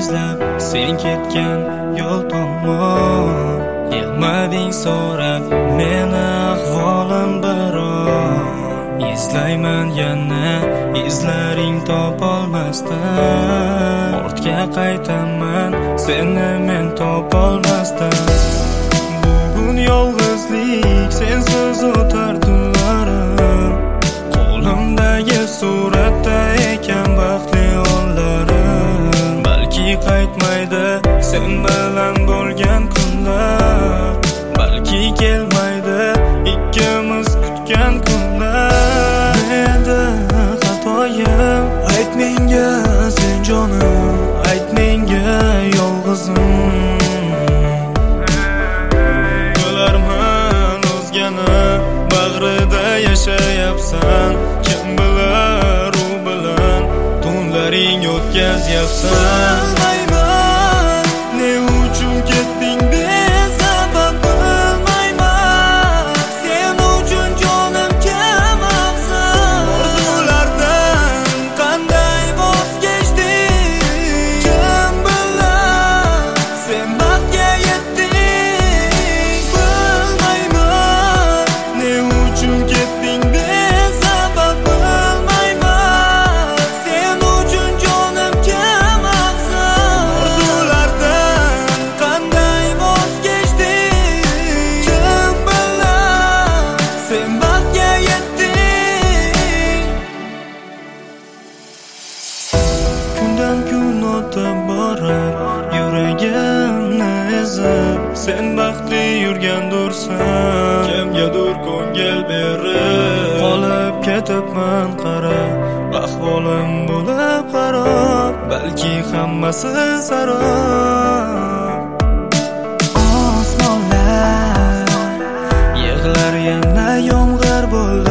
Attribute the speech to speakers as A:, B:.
A: izlab sen ketgan yo'l tomon. Kelmading so'rab meni ahvolim biron. Izlayman yana izlaring topolmasdan. Ortga qaytaman seni men topolmasdan. Bugun yolg'izlik sensiz o'tar tunlarim. Qo'limdagi suratda ekan baxtli onlarim. Balki qaytmaydi sen bilan bo'lgan kunlar. Balki kelmaydi ikkimiz kutgan kunlar. Menda xatoyim, ayt menga sen jonim, ayt menga yolg'izim. Bo'larman o'zgani bag'rida yashayapsan. Kim bilar u bilan tunlaring o'tkazyapsan. Bilmayman ne uchun ketding besabab, bilmayman sen uchun jonim kam afzal. Orzulardan qanday voz kechding, kim bilar sen baxtga yetding. Bilmayman ne uchun ketding besabab, bilmayman sen uchun jonim kam afzal. Orzulardan qanday voz kechding, kim bilar sen baxtga yetding. Kundan kun o'tib borar yuragimni ezib, sen baxtli yurgandursan. Kimgadir ko'ngil berib qolib ketibman qara. Ahvolim bo'lib xarob, balki hammasi sarob. Osmonlar yig'lar yana yomg'ir bo'lib.